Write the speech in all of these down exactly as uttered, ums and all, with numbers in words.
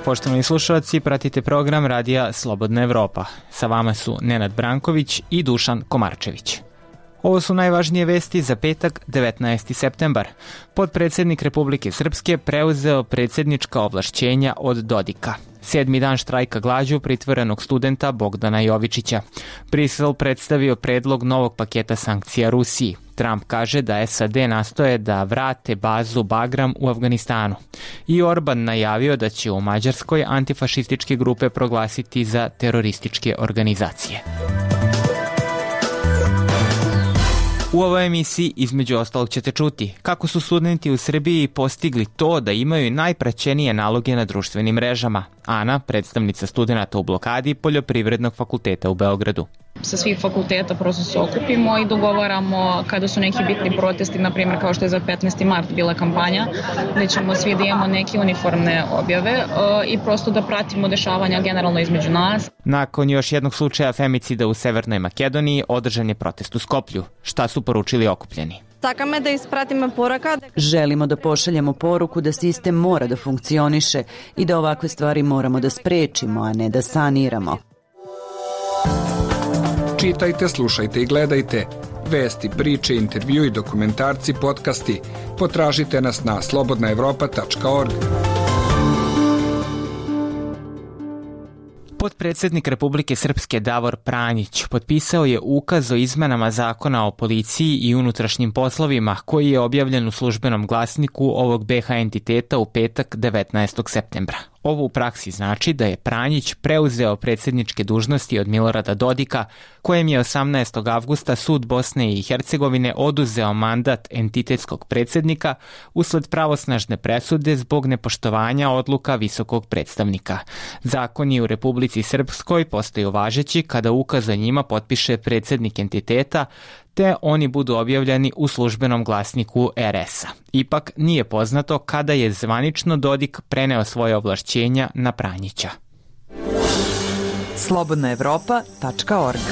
Poštovani slušalci, pratite program Radija Slobodna Evropa. Sa vama su Nenad Branković i Dušan Komarčević. Ovo su najvažnije vesti za petak, devetnaesti septembar. Potpredsednik Republike Srpske preuzeo predsjednička ovlašćenja od Dodika. Sedmi dan štrajka glađu pritvorenog studenta Bogdana Jovičića. Brisel predstavio predlog novog paketa sankcija Rusiji. Trump kaže da S A D nastoje da vrate bazu Bagram u Afganistanu. I Orban najavio da će u Mađarskoj antifašističke grupe proglasiti za terorističke organizacije. U ovoj emisiji između ostalog ćete čuti kako su studenti u Srbiji postigli to da imaju najpraćenije naloge na društvenim mrežama. Ana, predstavnica studenata u blokadi Poljoprivrednog fakulteta u Beogradu. Sa svih fakulteta prosto se okupimo i dogovaramo kada su neki bitni protesti, na primjer kao što je za petnaesti mart bila kampanja, gde ćemo svi da imamo neke uniformne objave i prosto da pratimo dešavanja generalno između nas. Nakon još jednog slučaja femicida u Severnoj Makedoniji održan je protest u Skoplju. Šta su poručili okupljeni? Takame da ispratimo poruka. Želimo da pošaljemo poruku da sistem mora da funkcioniše i da ovakve stvari moramo da sprečimo, a ne da saniramo. Čitajte, slušajte i gledajte. Vesti, priče, intervju i dokumentarci, podcasti. Potražite nas na slobodna evropa tačka org. Potpredsednik Republike Srpske Davor Pranjić potpisao je ukaz o izmenama Zakona o policiji i unutrašnjim poslovima koji je objavljen u službenom glasniku ovog B H entiteta u petak devetnaestog septembra. Ovo u praksi znači da je Pranjić preuzeo predsjedničke dužnosti od Milorada Dodika, kojem je osamnaestog avgusta sud Bosne i Hercegovine oduzeo mandat entitetskog predsjednika usled pravosnažne presude zbog nepoštovanja odluka visokog predstavnika. Zakoni u Republici Srpskoj postaju važeći kada ukaz o njima potpiše predsjednik entiteta, te oni budu objavljeni u službenom glasniku R S-a. Ipak nije poznato kada je zvanično Dodik preneo svoje ovlašćenja na Pranjića. slobodna evropa tačka org.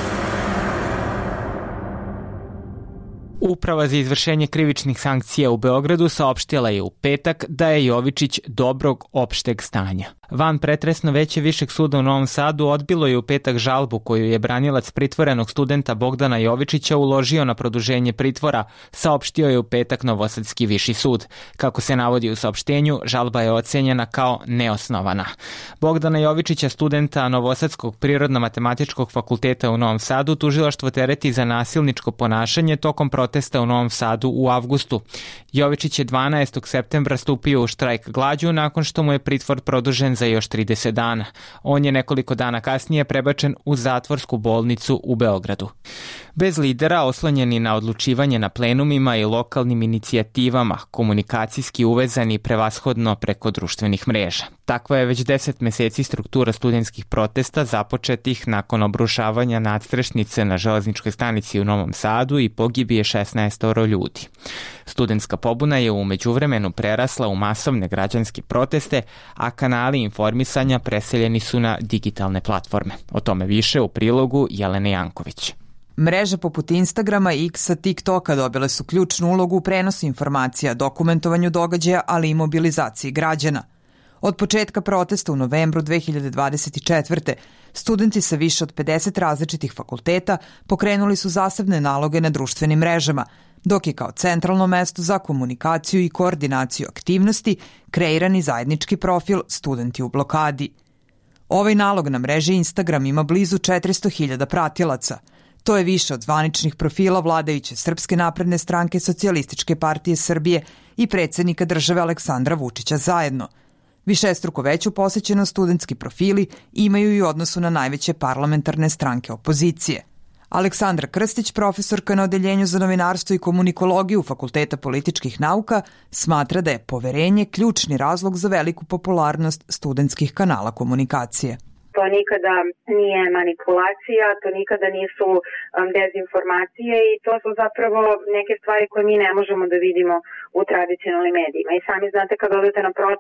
Uprava za izvršenje krivičnih sankcija u Beogradu saopštila je u petak da je Jovičić dobrog opšteg stanja. Van pretresno veće Višeg suda u Novom Sadu odbilo je u petak žalbu koju je branilac pritvorenog studenta Bogdana Jovičića uložio na produženje pritvora, saopštio je u petak Novosadski viši sud. Kako se navodi u saopštenju, žalba je ocenjena kao neosnovana. Bogdana Jovičića, studenta Novosadskog prirodno-matematičkog fakulteta u Novom Sadu, tužilaštvo tereti za nasilničko ponašanje tokom protesta u Novom Sadu u avgustu. Jovičić je dvanaestog septembra stupio u štrajk glađu nakon što mu je pritvor produžen za još trideset dana. On je nekoliko dana kasnije prebačen u zatvorsku bolnicu u Beogradu. Bez lidera, oslonjeni na odlučivanje na plenumima i lokalnim inicijativama, komunikacijski uvezani prevashodno preko društvenih mreža. Takva je već deset meseci struktura studentskih protesta započetih nakon obrušavanja nadstrešnice na železničkoj stanici u Novom Sadu i pogibije šesnaestoro ljudi. Studentska pobuna je u međuvremenu prerasla u masovne građanske proteste, a kanali informisanja preseljeni su na digitalne platforme. O tome više u prilogu Jelene Janković. Mreže poput Instagrama, X-a, TikToka dobile su ključnu ulogu u prenosu informacija, dokumentovanju događaja, ali i mobilizaciji građana. Od početka protesta u novembru dve hiljade dvadeset četvrte. studenti sa više od pedeset različitih fakulteta pokrenuli su zasebne naloge na društvenim mrežama, dok je kao centralno mesto za komunikaciju i koordinaciju aktivnosti kreiran i zajednički profil Studenti u blokadi. Ovaj nalog na mreži Instagram ima blizu četiristo hiljada pratilaca. To je više od zvaničnih profila vladajuće Srpske napredne stranke, Socijalističke partije Srbije i predsjednika države Aleksandra Vučića zajedno. Višestruko veću posećenost studentski profili imaju i u odnosu na najveće parlamentarne stranke opozicije. Aleksandra Krstić, profesorka na Odeljenju za novinarstvo i komunikologiju Fakulteta političkih nauka, smatra da je poverenje ključni razlog za veliku popularnost studentskih kanala komunikacije. To nikada nije manipulacija, to nikada nisu um, dezinformacije i to su zapravo neke stvari koje mi ne možemo da vidimo u tradicionalnim medijima. I sami znate kad odete na protest,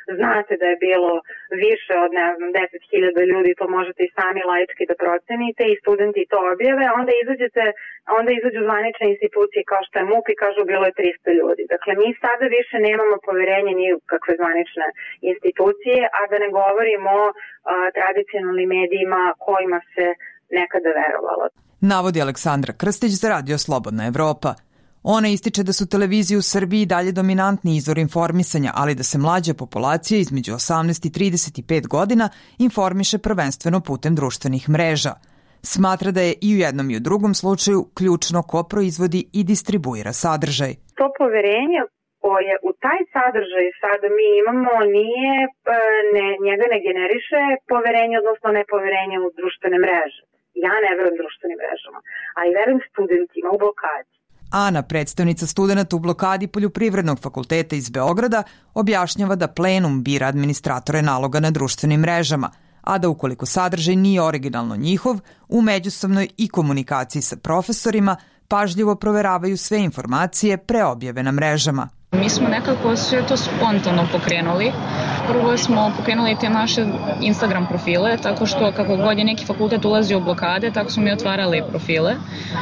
znate da je bilo više od, ne znam, deset hiljada ljudi, to možete i sami laički da procenite i studenti to objave, onda izađete, onda izađu zvanične institucije kao što je M U P i kažu bilo je trista ljudi. Dakle, mi sada više nemamo poverenje ni u kakve zvanične institucije, a da ne govorimo o a, tradicionalnim medijima kojima se nekada verovalo. Navodi Aleksandra Krstić za Radio Slobodna Evropa. Ona ističe da su televizije u Srbiji dalje dominantni izvor informisanja, ali da se mlađa populacija između osamnaest i trideset pet godina informiše prvenstveno putem društvenih mreža. Smatra da je i u jednom i u drugom slučaju ključno ko proizvodi i distribuira sadržaj. To poverenje koje u taj sadržaj sada mi imamo nije, ne, njega ne generiše poverenje, odnosno nepoverenje u društvene mreže. Ja ne verujem društvenim mrežama, ali verujem studentima u blokadi. Ana, predstavnica studenta u blokadi Poljoprivrednog fakulteta iz Beograda, objašnjava da plenum bira administratore naloga na društvenim mrežama, a da ukoliko sadržaj nije originalno njihov, u međusobnoj i komunikaciji sa profesorima pažljivo proveravaju sve informacije pre objave na mrežama. Mi smo nekako sve to spontano pokrenuli. Prvo smo pokrenuli te naše Instagram profile, tako što kako god je neki fakultet ulazio u blokade, tako smo mi otvarali profile.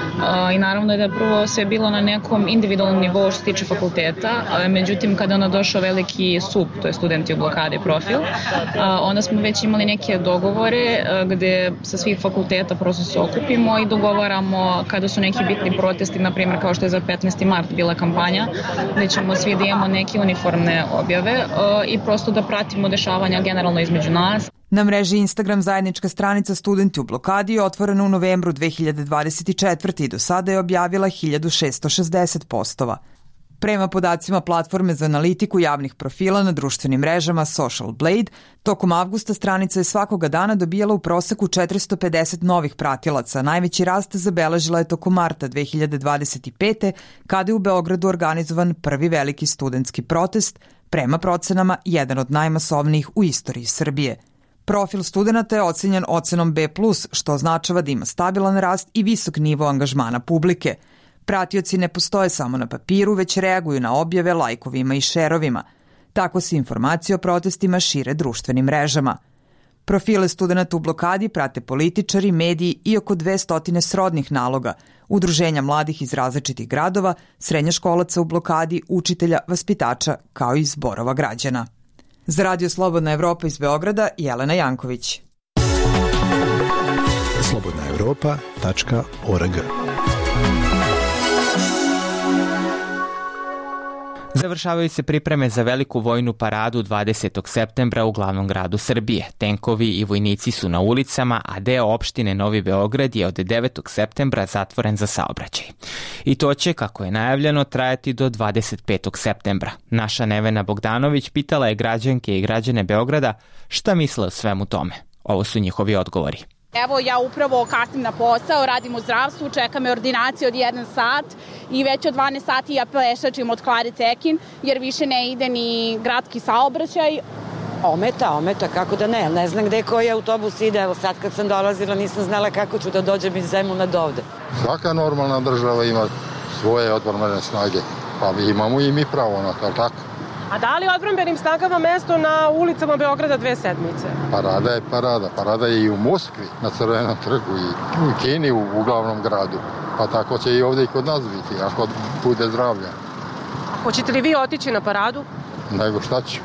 I naravno da je prvo sve bilo na nekom individualnom nivou što se tiče fakulteta, međutim kada ono došao veliki S U P, to je studenti u blokade profil, onda smo već imali neke dogovore gde sa svih fakulteta prosto se okupimo i dogovaramo kada su neki bitni protesti, na primjer kao što je za petnaesti mart bila kampanja, gde ćemo svi da imamo neke uniformne objave i prosto da pratimo dešavanja generalno između nas. Na mreži Instagram zajednička stranica Studenti u blokadi je otvorena u novembru dve hiljade dvadeset četvrte. i do sada je objavila hiljadu šesto šezdeset postova. Prema podacima platforme za analitiku javnih profila na društvenim mrežama Social Blade, tokom avgusta stranica je svakoga dana dobijala u proseku četiristo pedeset novih pratilaca. Najveći rast zabeležila je tokom marta dve hiljade dvadeset pete. kada je u Beogradu organizovan prvi veliki studentski protest, prema procenama jedan od najmasovnijih u istoriji Srbije. Profil studenta je ocenjen ocenom B plus, što označava da ima stabilan rast i visok nivo angažmana publike. Pratioci ne postoje samo na papiru, već reaguju na objave lajkovima i šerovima. Tako se informacije o protestima šire društvenim mrežama. Profile studenta u blokadi prate političari, mediji i oko dvesta srodnih naloga, udruženja mladih iz različitih gradova, srednjoškolaca u blokadi, učitelja, vaspitača, kao i zborova građana. Za Radio Slobodna Evropa iz Beograda, Jelena Janković. slobodna evropa tačka org. Završavaju se pripreme za veliku vojnu paradu dvadesetog septembra u glavnom gradu Srbije. Tenkovi i vojnici su na ulicama, a deo opštine Novi Beograd je od devetog septembra zatvoren za saobraćaj. I to će, kako je najavljeno, trajati do dvadeset petog septembra. Naša Nevena Bogdanović pitala je građanke i građane Beograda šta misle o svemu tome. Ovo su njihovi odgovori. Evo, ja upravo kasnim na posao, radim u zdravstvu, čeka me ordinacija od jedan sat i već od dvanaest sati ja pešačim od Klare Cekin jer više ne ide ni gradski saobraćaj. Ometa, ometa, kako da ne, ne znam gde koji autobus ide, evo sad kad sam dolazila nisam znala kako ću da dođem iz Zemuna do ovde. Svaka normalna država ima svoje odbrambene snage, pa imamo i mi pravo na to, tako? A da li odbrambenim snagama mesto na ulicama Beograda dve sedmice? Parada je parada. Parada je i u Moskvi, na Crvenom trgu, i u Kini, u, u glavnom gradu. Pa tako će i ovde i kod nas biti, ako bude zdravlja. Hoćete li vi otići na paradu? Nego šta ću?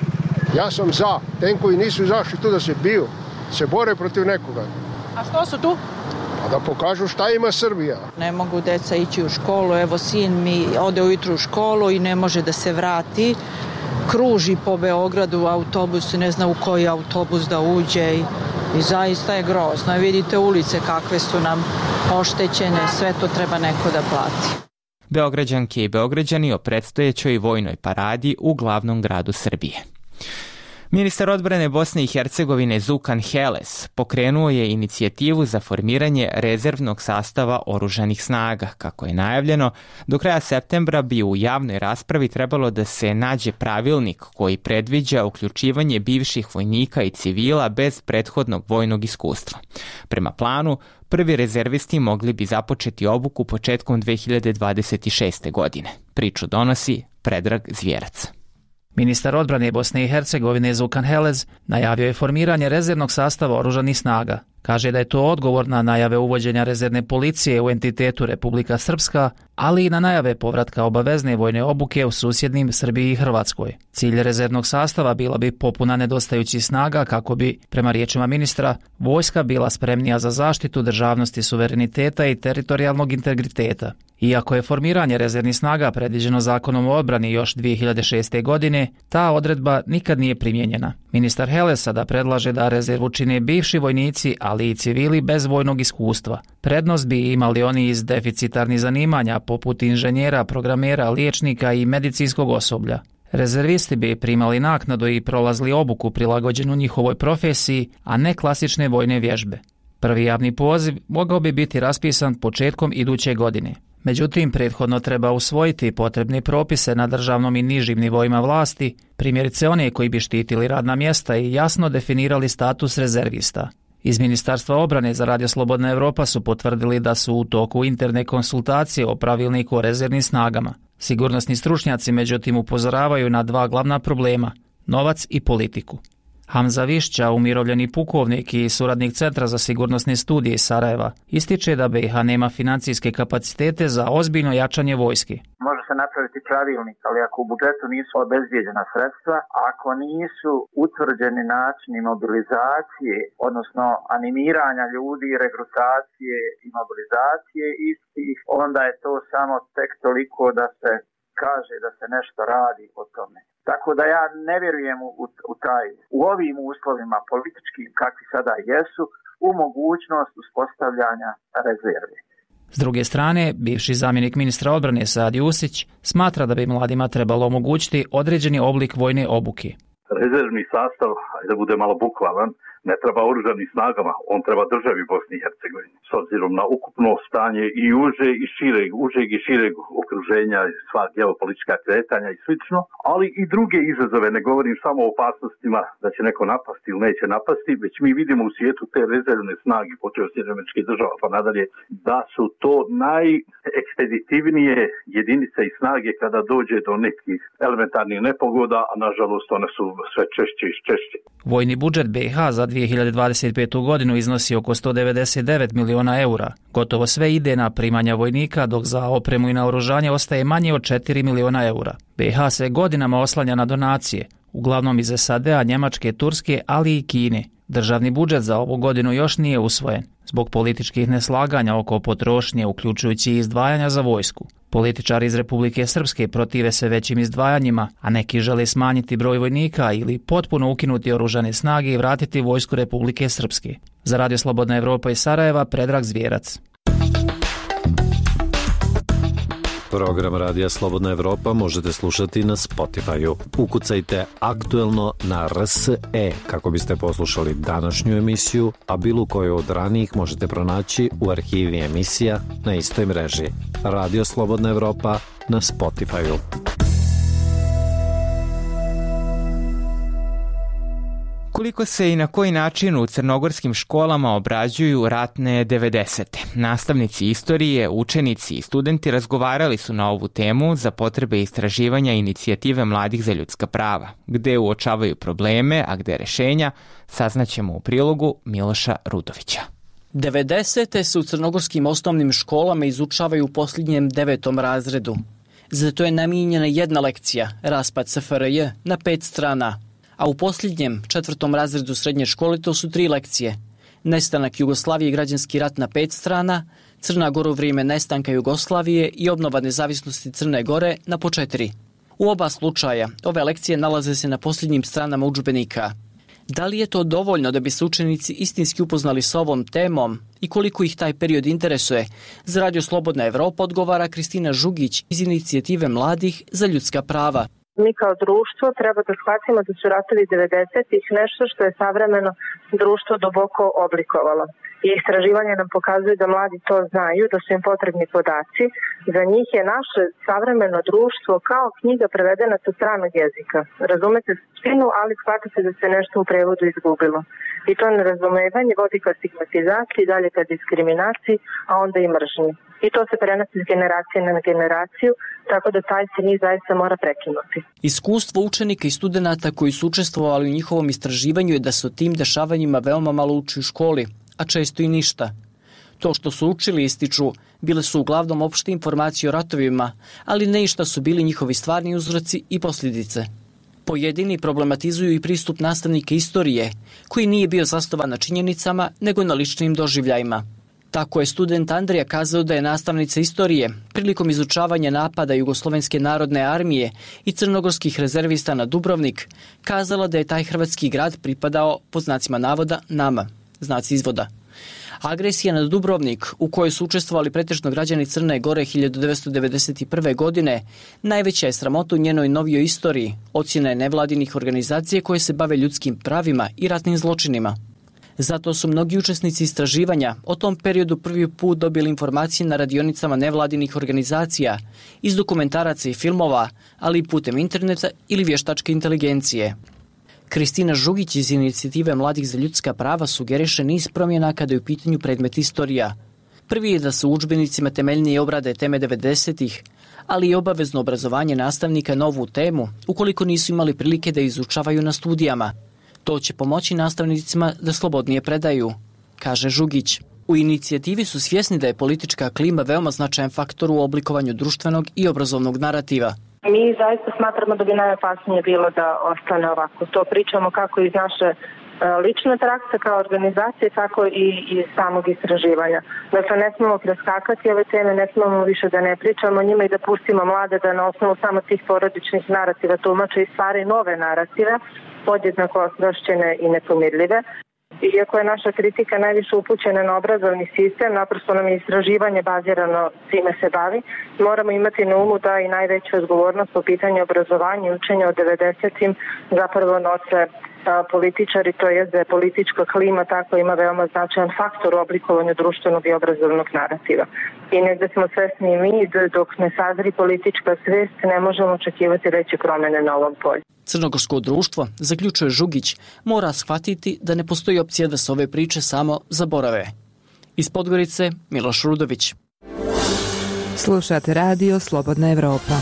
Ja sam za. Tenkovi nisu zašli tu da se biju. Se bore protiv nekoga. A što su tu? A da pokažu šta ima Srbija. Ne mogu deca ići u školu, evo sin mi ode ujutru u školu i ne može da se vrati. Kruži po Beogradu autobus, ne zna u koji autobus da uđe i, i zaista je grozno. Vidite ulice kakve su nam oštećene, sve to treba neko da plati. Beograđanke i Beograđani o predstojećoj vojnoj paradi u glavnom gradu Srbije. Ministar odbrane Bosne i Hercegovine Zukan Heles pokrenuo je inicijativu za formiranje rezervnog sastava oružanih snaga. Kako je najavljeno, do kraja septembra bi u javnoj raspravi trebalo da se nađe pravilnik koji predviđa uključivanje bivših vojnika i civila bez prethodnog vojnog iskustva. Prema planu, prvi rezervisti mogli bi započeti obuku početkom dve hiljade dvadeset šeste. godine. Priču donosi Predrag Zvjerac. Ministar odbrane Bosne i Hercegovine Zukan Helez najavio je formiranje rezervnog sastava oružanih snaga. Kaže da je to odgovor na najave uvođenja rezervne policije u entitetu Republika Srpska, ali i na najave povratka obavezne vojne obuke u susjednim Srbiji i Hrvatskoj. Cilj rezervnog sastava bila bi popuna nedostajućih snaga kako bi, prema riječima ministra, vojska bila spremnija za zaštitu državnosti, suvereniteta i teritorijalnog integriteta. Iako je formiranje rezervnih snaga predviđeno zakonom o odbrani još dvije hiljade šeste. godine, ta odredba nikad nije primijenjena. Ministar Helez sada predlaže da rezervu čine bivši vojnici, ali i civili bez vojnog iskustva. Prednost bi imali oni iz deficitarnih zanimanja poput inženjera, programera, liječnika i medicinskog osoblja. Rezervisti bi primali naknadu i prolazili obuku prilagođenu njihovoj profesiji, a ne klasične vojne vježbe. Prvi javni poziv mogao bi biti raspisan početkom iduće godine. Međutim, prethodno treba usvojiti potrebne propise na državnom i nižim nivoima vlasti, primjerice one koji bi štitili radna mjesta i jasno definirali status rezervista. Iz Ministarstva obrane za Radio Slobodna Evropa su potvrdili da su u toku interne konsultacije o pravilniku o rezervnim snagama. Sigurnosni stručnjaci međutim upozoravaju na dva glavna problema – novac i politiku. Hamza Višća, umirovljeni pukovnik i suradnik Centra za sigurnosne studije iz Sarajeva, ističe da B iH nema financijske kapacitete za ozbiljno jačanje vojske. Može se napraviti pravilnik, ali ako u budžetu nisu obezbijeđena sredstva, ako nisu utvrđeni načini mobilizacije, odnosno animiranja ljudi, regrutacije i mobilizacije istih, onda je to samo tek toliko da se kaže da se nešto radi o tome. Tako da ja ne vjerujem u, u taj, u ovim uslovima političkim kakvi sada jesu, u mogućnost uspostavljanja rezerve. S druge strane, bivši zamjenik ministra odbrane Saad Jusić smatra da bi mladima trebalo omogućiti određeni oblik vojne obuke. Rezervni sastav, da bude malo bukvalan, ne treba oružanim snagama, on treba državi Bosni i Hercegovine. S obzirom na ukupno stanje i uže i šireg, užeg i šireg okruženja, sva geopolitička kretanja i slično, ali i druge izazove, ne govorim samo o opasnostima da će neko napasti ili neće napasti, već mi vidimo u svijetu te rezervne snage, počeo od Sjedinjenih Američkih Država pa nadalje, da su to najekspeditivnije jedinice i snage kada dođe do nekih elementarnih nepogoda, a nažalost one su sve češće i češće. Vojni budžet B iH za dvije hiljade dvadeset petu. godinu iznosi oko sto devedeset devet miliona eura. Gotovo sve ide na primanja vojnika, dok za opremu i naoružanje ostaje manje od četiri miliona eura. B iH se godinama oslanja na donacije, uglavnom iz S A D-a, Njemačke, Turske, ali i Kine. Državni budžet za ovu godinu još nije usvojen, zbog političkih neslaganja oko potrošnje, uključujući i izdvajanja za vojsku. Političari iz Republike Srpske protive se većim izdvajanjima, a neki žele smanjiti broj vojnika ili potpuno ukinuti oružane snage i vratiti vojsku Republike Srpske. Za Radio Slobodna Evropa iz Sarajeva, Predrag Zvijerac. Program Radija Slobodna Evropa možete slušati na Spotify-u. Ukucajte aktuelno na R S E kako biste poslušali današnju emisiju, a bilo koju od ranijih možete pronaći u arhivi emisija na istoj mreži. Radio Slobodna Evropa na Spotify-u. Koliko se i na koji način u crnogorskim školama obrađuju ratne devedesete. Nastavnici istorije, učenici i studenti razgovarali su na ovu temu za potrebe istraživanja inicijative Mladih za ljudska prava, gde uočavaju probleme, a gde rešenja, saznaćemo u prilogu Miloša Rudovića. devedesete se u crnogorskim osnovnim školama izučavaju u posljednjem devetom razredu. Zato je namijenjena jedna lekcija, raspad S F R J, na pet strana. A u posljednjem, četvrtom razredu srednje škole to su tri lekcije. Nestanak Jugoslavije i građanski rat na pet strana, Crna Gora u vrijeme nestanka Jugoslavije i obnova nezavisnosti Crne Gore na po četiri. U oba slučaja, ove lekcije nalaze se na posljednjim stranama udžbenika. Da li je to dovoljno da bi se učenici istinski upoznali s ovom temom i koliko ih taj period interesuje? Za Radio Slobodna Evropa odgovara Kristina Žugić iz inicijative Mladih za ljudska prava. Mi kao društvo treba da shvatimo da su ratovi devedesetih nešto što je savremeno društvo duboko oblikovalo. I istraživanje nam pokazuje da mladi to znaju, da su im potrebni podaci. Za njih je naše savremeno društvo kao knjiga prevedena sa stranog jezika. Razumete suštinu, ali shvatate da se nešto u prevodu izgubilo. I to nerazumevanje vodi ka stigmatizaciji, dalje ka diskriminaciji, a onda i mržnji. I to se prenosi iz generacije na generaciju, tako da taj se niz zaista mora prekinuti. Iskustvo učenika i studenata koji su učestvovali u njihovom istraživanju je da se o tim dešavanjima veoma malo uči u školi, a često i ništa. To što su učili, ističu, bile su uglavnom opšte informacije o ratovima, ali ne i šta su bili njihovi stvarni uzroci i posljedice. Pojedini problematizuju i pristup nastavnika istorije, koji nije bio zasnovan na činjenicama, nego na ličnim doživljajima. Tako je student Andrija kazao da je nastavnica istorije prilikom izučavanja napada Jugoslovenske narodne armije i crnogorskih rezervista na Dubrovnik kazala da je taj hrvatski grad pripadao, po znacima navoda, nama, znaci izvoda. Agresija na Dubrovnik, u kojoj su učestvovali pretežno građani Crne Gore hiljadu devetsto devedeset prve. godine, najveća je sramota u njenoj novijoj istoriji, ocjena je nevladinih organizacija koje se bave ljudskim pravima i ratnim zločinima. Zato su mnogi učesnici istraživanja o tom periodu prvi put dobili informacije na radionicama nevladinih organizacija, iz dokumentaraca i filmova, ali i putem interneta ili vještačke inteligencije. Kristina Žugić iz inicijative Mladih za ljudska prava sugeriše niz promjena kada je u pitanju predmet istorija. Prvi je da se u udžbenicima temeljnije obrade teme devedesetih, ali i obavezno obrazovanje nastavnika novu temu, ukoliko nisu imali prilike da izučavaju na studijama. To će pomoći nastavnicima da slobodnije predaju, kaže Žugić. U inicijativi su svjesni da je politička klima veoma značajan faktor u oblikovanju društvenog i obrazovnog narativa. Mi zaista smatramo da bi najopasnije bilo da ostane ovako. To pričamo kako iz naše lične prakse kao organizacije, tako i iz samog istraživanja. Dakle, ne smemo preskakati ove teme, ne smemo više da ne pričamo njima i da pustimo mlade da na osnovu samo tih porodičnih narativa tumače i stvari nove narative, podjednako ostrašćene i nepomirljive. Iako je naša kritika najviše upućena na obrazovni sistem, naprosto nam je istraživanje bazirano, time se bavi, moramo imati na umu da i najveću odgovornost po pitanju obrazovanja i učenja od devedesetim zapravo nose političari, to je da je politička klima tako ima veoma značajan faktor u oblikovanju društvenog i obrazovnog narativa. I negde smo svesni i mi, dok ne sazri politička svest, ne možemo očekivati veće promene na ovom polju. Crnogorsko društvo, zaključuje Žugić, mora shvatiti da ne postoji opcija da se ove priče samo zaborave. Iz Podgorice, Miloš Rudović. Slušate radio Slobodna Evropa.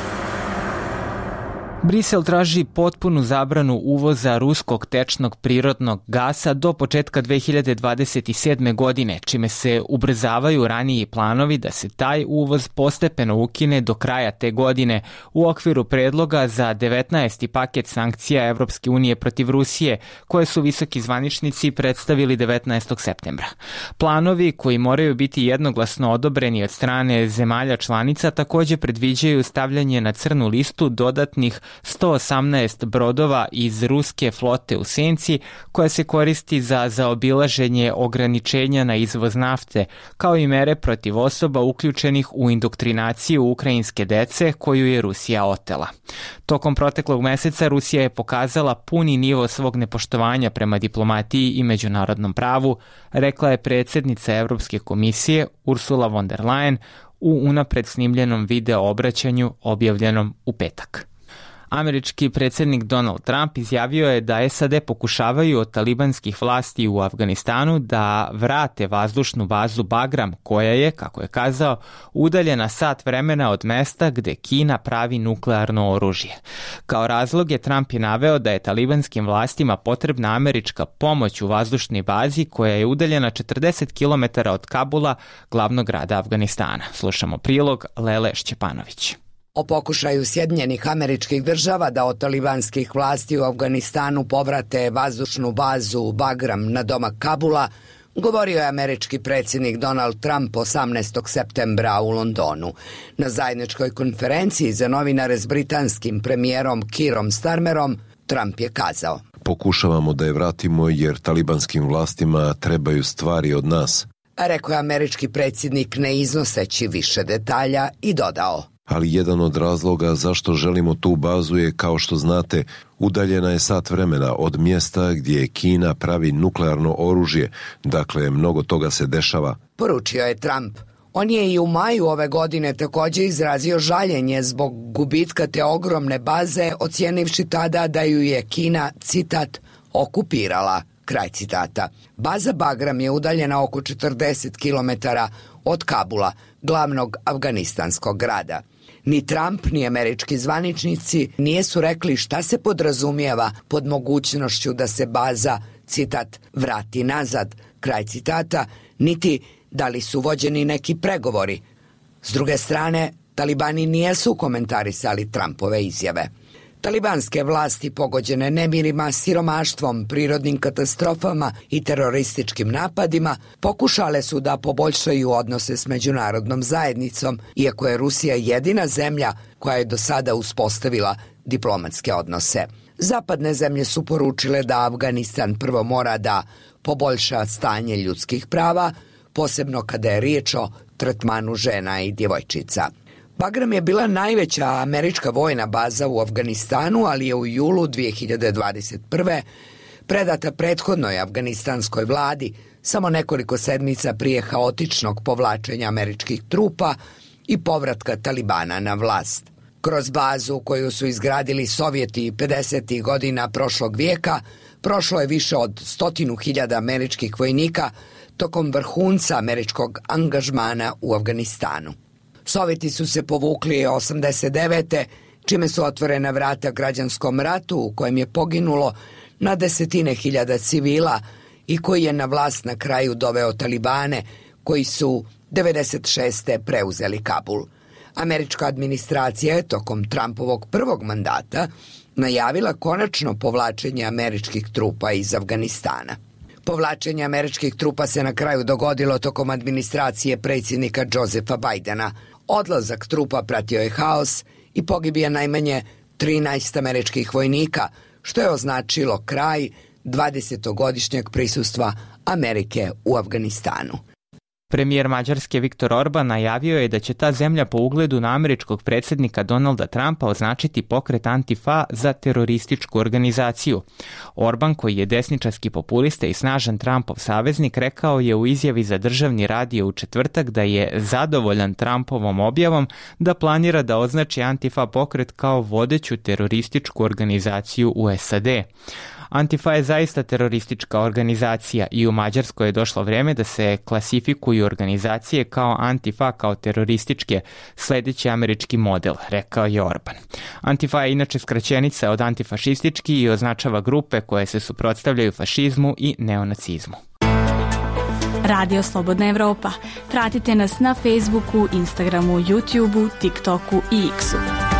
Brisel traži potpunu zabranu uvoza ruskog tečnog prirodnog gasa do početka dve hiljade dvadeset sedme. godine, čime se ubrzavaju raniji planovi da se taj uvoz postepeno ukine do kraja te godine u okviru predloga za devetnaesti paket sankcija Evropske unije protiv Rusije, koje su visoki zvaničnici predstavili devetnaestog septembra. Planovi, koji moraju biti jednoglasno odobreni od strane zemalja članica, takođe predviđaju stavljanje na crnu listu dodatnih sto osamnaest brodova iz ruske flote u senci, koja se koristi za zaobilaženje ograničenja na izvoz nafte, kao i mere protiv osoba uključenih u indoktrinaciju ukrajinske dece koju je Rusija otela. Tokom proteklog meseca Rusija je pokazala puni nivo svog nepoštovanja prema diplomatiji i međunarodnom pravu, rekla je predsjednica Evropske komisije Ursula von der Leyen u unapred snimljenom video obraćanju objavljenom u petak. Američki predsjednik Donald Trump izjavio je da S A D pokušavaju od talibanskih vlasti u Afganistanu da vrate vazdušnu bazu Bagram, koja je, kako je kazao, udaljena sat vremena od mesta gde Kina pravi nuklearno oružje. Kao razlog je Trump je naveo da je talibanskim vlastima potrebna američka pomoć u vazdušnoj bazi koja je udaljena četrdeset kilometara od Kabula, glavnog grada Afganistana. Slušamo prilog Lele Šćepanović. O pokušaju Sjedinjenih Američkih Država da od talibanskih vlasti u Afganistanu povrate vazdušnu bazu Bagram na domak Kabula, govorio je američki predsjednik Donald Trump osamnaestog septembra u Londonu. Na zajedničkoj konferenciji za novinare s britanskim premijerom Keerom Starmerom, Trump je kazao: "Pokušavamo da je vratimo jer talibanskim vlastima trebaju stvari od nas." Rekao je američki predsjednik ne iznoseći više detalja i dodao: ali jedan od razloga zašto želimo tu bazu je, kao što znate, udaljena je sat vremena od mjesta gdje Kina pravi nuklearno oružje, dakle mnogo toga se dešava. Poručio je Trump. On je i u maju ove godine također izrazio žaljenje zbog gubitka te ogromne baze, ocijenivši tada da ju je Kina, citat, okupirala, kraj citata. Baza Bagram je udaljena oko četrdeset kilometara od Kabula, glavnog afganistanskog grada. Ni Trump, ni američki zvaničnici nisu rekli šta se podrazumijeva pod mogućnošću da se baza, citat, vrati nazad, kraj citata, niti da li su vođeni neki pregovori. S druge strane, talibani nijesu komentarisali Trumpove izjave. Talibanske vlasti pogođene nemirima, siromaštvom, prirodnim katastrofama i terorističkim napadima pokušale su da poboljšaju odnose s međunarodnom zajednicom, iako je Rusija jedina zemlja koja je do sada uspostavila diplomatske odnose. Zapadne zemlje su poručile da Afganistan prvo mora da poboljša stanje ljudskih prava, posebno kada je riječ o tretmanu žena i djevojčica. Bagram je bila najveća američka vojna baza u Afganistanu, ali je u julu dvije hiljade dvadeset prve predata prethodnoj afganistanskoj vladi samo nekoliko sedmica prije haotičnog povlačenja američkih trupa i povratka Talibana na vlast. Kroz bazu koju su izgradili Sovjeti pedesetih godina prošlog vijeka prošlo je više od stotinu hiljada američkih vojnika tokom vrhunca američkog angažmana u Afganistanu. Sovjeti su se povukli osamdeset devete čime su otvorena vrata građanskom ratu u kojem je poginulo na desetine hiljada civila i koji je na vlast na kraju doveo Talibane, koji su devedeset šeste preuzeli Kabul. Američka administracija je tokom Trumpovog prvog mandata najavila konačno povlačenje američkih trupa iz Afganistana. Povlačenje američkih trupa se na kraju dogodilo tokom administracije predsjednika Josepha Bidena. Odlazak trupa pratio je haos i pogibije najmanje trinaest američkih vojnika, što je označilo kraj dvadesetogodišnjeg prisustva Amerike u Afganistanu. Premijer Mađarske Viktor Orban najavio je da će ta zemlja po ugledu na američkog predsjednika Donalda Trumpa označiti pokret Antifa za terorističku organizaciju. Orban, koji je desničarski populista i snažan Trumpov saveznik, rekao je u izjavi za državni radio u četvrtak da je zadovoljan Trumpovom objavom da planira da označi Antifa pokret kao vodeću terorističku organizaciju u S A D. Antifa je zaista teroristička organizacija i u Mađarskoj je došlo vrijeme da se klasifikuju organizacije kao Antifa, kao terorističke, sljedeći američki model, rekao je Orban. Antifa je inače skraćenica od antifašistički i označava grupe koje se suprotstavljaju fašizmu i neonacizmu. Radio Slobodna Evropa. Pratite nas na Facebooku, Instagramu, YouTubeu, TikToku i X-u.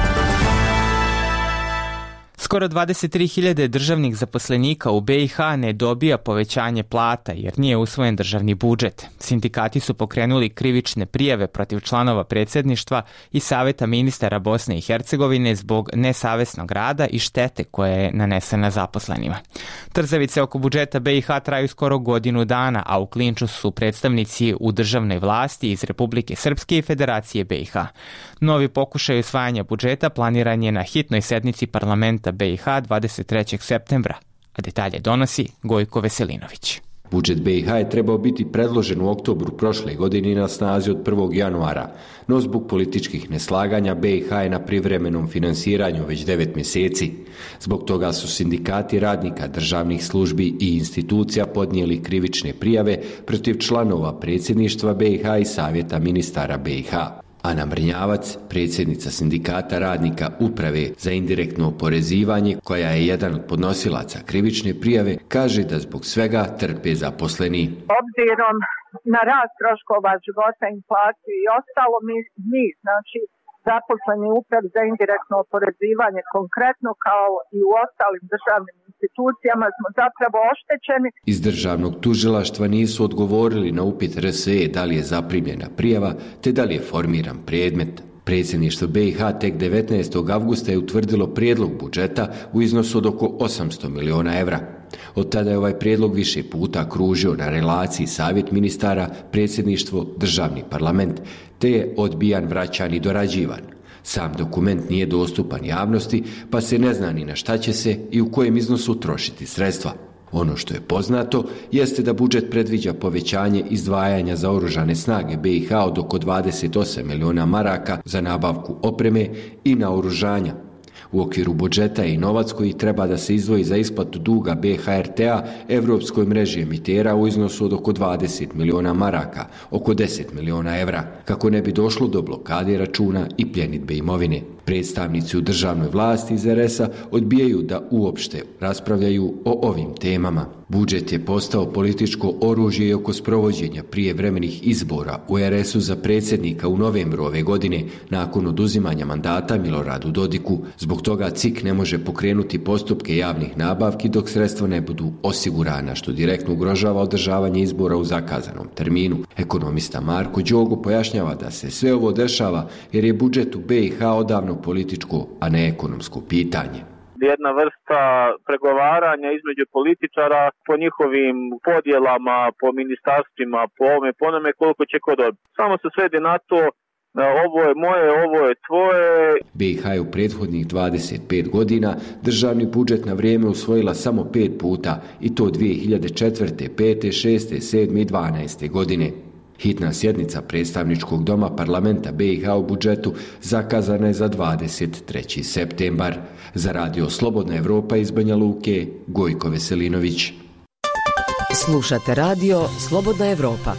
Skoro dvadeset tri hiljade državnih zaposlenika u B i H ne dobija povećanje plata jer nije usvojen državni budžet. Sindikati su pokrenuli krivične prijave protiv članova predsjedništva i Saveta ministara Bosne i Hercegovine zbog nesavesnog rada i štete koja je nanesena zaposlenima. Trzavice oko budžeta B i H traju skoro godinu dana, a u klinču su predstavnici u državnoj vlasti iz Republike Srpske i Federacije B i H. Novi pokušaj usvajanja budžeta planiran je na hitnoj sednici parlamenta B i H dvadeset trećeg septembra, a detalje donosi Gojko Veselinović. Budžet B i H je trebao biti predložen u oktobru prošle godine na snazi od prvog januara, no zbog političkih neslaganja B i H je na privremenom finansiranju već devet mjeseci. Zbog toga su sindikati radnika državnih službi i institucija podnijeli krivične prijave protiv članova predsjedništva B i H i Savjeta ministara B i H. Ana Mrnjavac, predsjednica sindikata radnika Uprave za indirektno oporezivanje, koja je jedan od podnosilaca krivične prijave, kaže da zbog svega trpe zaposleni. Obzirom na rast troškova života, inflaciju i ostalo, mi, mi znači zaposleni u Upravi za indirektno oporezivanje konkretno kao i u ostalim državnim institucijama smo zapravo oštećeni. Iz državnog tužilaštva nisu odgovorili na upit R S E da li je zaprimljena prijava te da li je formiran predmet. Predsjedništvo B i H tek devetnaestog avgusta je utvrdilo prijedlog budžeta u iznosu od oko osamsto miliona evra. Od tada je ovaj prijedlog više puta kružio na relaciji Savjet ministara, predsjedništvo, državni parlament, te je odbijan, vraćan i dorađivan. Sam dokument nije dostupan javnosti, pa se ne zna ni na šta će se i u kojem iznosu trošiti sredstva. Ono što je poznato jeste da budžet predviđa povećanje izdvajanja za oružane snage B i H od oko dvadeset osam miliona maraka za nabavku opreme i naoružanja. U okviru budžeta je i novac koji treba da se izdvoji za isplatu duga B H R T-a Evropskoj mreži emitera u iznosu od oko dvadeset miliona maraka, oko deset miliona evra, kako ne bi došlo do blokade računa i pljenidbe imovine. Predstavnici u državnoj vlasti iz R S-a odbijaju da uopšte raspravljaju o ovim temama. Budžet je postao političko oružje i oko sprovođenja prijevremenih izbora u R S-u za predsjednika u novembru ove godine nakon oduzimanja mandata Miloradu Dodiku. Zbog toga C I K ne može pokrenuti postupke javnih nabavki dok sredstva ne budu osigurana, što direktno ugrožava održavanje izbora u zakazanom terminu. Ekonomista Marko Đogo pojašnjava da se sve ovo dešava jer je budžet u B i H odavno političko, a ne ekonomsko pitanje. Jedna vrsta pregovaranja između političara po njihovim podjelama, po ministarstvima, po ovome, po onome koliko će ko dobiti. Samo se svedi na to, ovo je moje, ovo je tvoje. B i H je u prethodnih dvadeset pet godina državni budžet na vrijeme usvojila samo pet puta, i to dvije hiljade četvrte, pete, šeste, sedme i dvanaeste godine. Hitna sjednica predstavničkog doma parlamenta B i H u budžetu zakazana je za dvadeset treći septembar. Za radio Slobodna Evropa iz Banja Luke, Gojko Veselinović. Slušate radio Slobodna Evropa.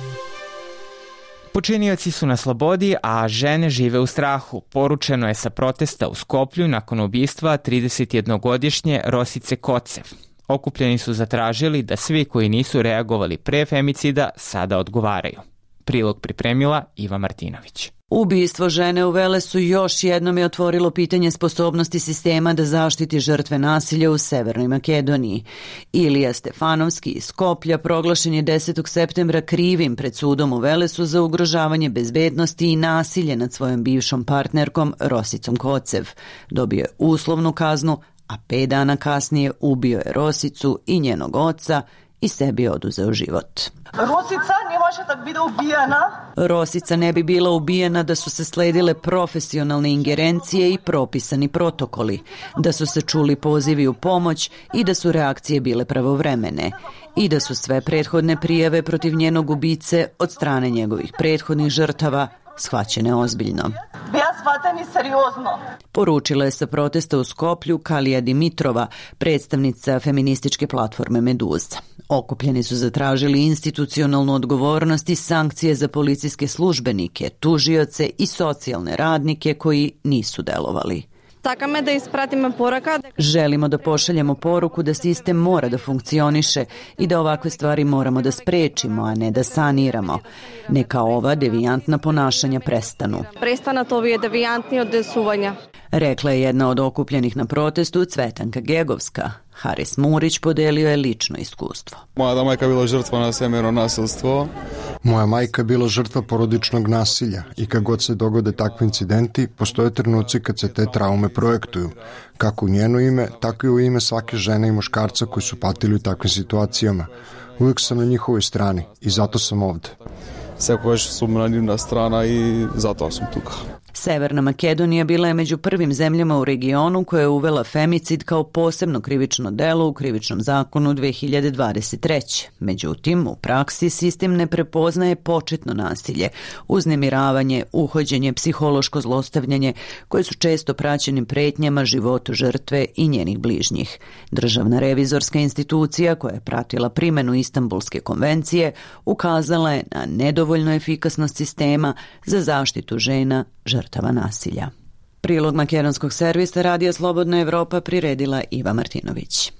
Počinioci su na slobodi, a žene žive u strahu. Poručeno je sa protesta u Skoplju nakon ubistva tridesetjednogodišnje Rosice Kocev. Okupljeni su zatražili da svi koji nisu reagovali pre femicida sada odgovaraju. Prilog pripremila Iva Martinović. Ubistvo žene u Velesu još jednom je otvorilo pitanje sposobnosti sistema da zaštiti žrtve nasilja u Severnoj Makedoniji. Ilija Stefanovski iz Skoplja proglašen je desetog septembra krivim pred sudom u Velesu za ugrožavanje bezbednosti i nasilje nad svojom bivšom partnerkom Rosicom Kocev. Dobio je uslovnu kaznu, a pet dana kasnije ubio je Rosicu i njenog oca i sebi oduzeo život. Rosica ne može da bude ubijena. Rosica ne bi bila ubijena da su se sledile profesionalne ingerencije i propisani protokoli, da su se čuli pozivi u pomoć i da su reakcije bile pravovremene i da su sve prethodne prijave protiv njenog ubice od strane njegovih prethodnih žrtava shvaćene ozbiljno. Bija shvatani seriozno. Poručila je sa protesta u Skoplju Kalija Dimitrova, predstavnica feminističke platforme Meduza. Okupljeni su zatražili institucionalnu odgovornost i sankcije za policijske službenike, tužioce i socijalne radnike koji nisu delovali. Takame da ispratimo poraka. Želimo da pošaljemo poruku da sistem mora da funkcioniše i da ovakve stvari moramo da sprečimo, a ne da saniramo. Neka ova devijantna ponašanja prestanu. Prestanat ovi je devijantni od desuvanja. Rekla je jedna od okupljenih na protestu Cvetanka Gegovska. Haris Murić podelio je lično iskustvo. Moja majka je bila žrtva na semero nasilstvo. Moja majka je bila žrtva porodičnog nasilja i kad god se dogode takvi incidenti, postoje trenuci kad se te traume projektuju, kako u njeno ime, tako i u ime svake žene i muškarca koji su patili u takvim situacijama. Uvijek sam na njihovoj strani i zato sam ovde. Sekoš sumranjivna strana i zato sam tuka. Severna Makedonija bila je među prvim zemljama u regionu koja je uvela femicid kao posebno krivično delo u krivičnom zakonu dve hiljade dvadeset treće. Međutim, u praksi sistem ne prepoznaje početno nasilje, uznemiravanje, uhođenje, psihološko zlostavljanje, koje su često praćeni pretnjama životu žrtve i njenih bližnjih. Državna revizorska institucija koja je pratila primenu Istanbulske konvencije ukazala je na nedovoljnu efikasnost sistema za zaštitu žena žrtava nasilja. Prilog makedonskog servisa Radija Slobodna Evropa priredila Iva Martinović.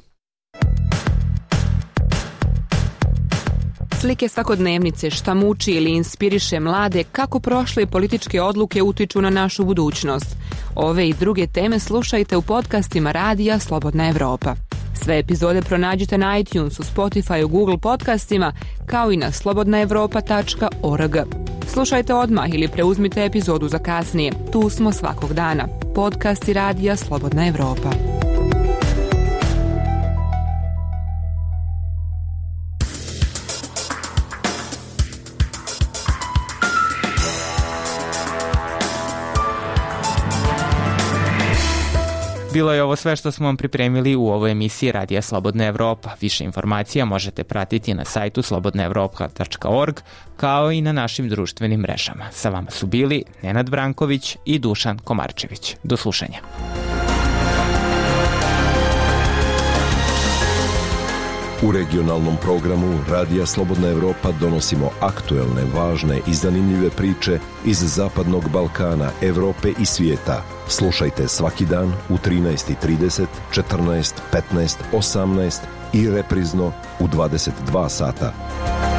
Slike svakodnevnice, šta muči ili inspiriše mlade, kako prošle političke odluke utiču na našu budućnost. Ove i druge teme slušajte u podcastima Radija Slobodna Evropa. Sve epizode pronađite na iTunesu, Spotify, Google podcastima, kao i na slobodna evropa tačka org. Slušajte odmah ili preuzmite epizodu za kasnije. Tu smo svakog dana. Podcasti Radija Slobodna Evropa. Bilo je ovo sve što smo vam pripremili u ovoj emisiji Radija Slobodna Evropa. Više informacija možete pratiti na sajtu slobodna evropa tačka org kao i na našim društvenim mrežama. Sa vama su bili Nenad Branković i Dušan Komarčević. Do slušanja. U regionalnom programu Radija Slobodna Evropa donosimo aktuelne, važne i zanimljive priče iz Zapadnog Balkana, Evrope i svijeta. Slušajte svaki dan u trinaest i trideset, četrnaest, petnaest, osamnaest i reprizno u dvadeset dva sata.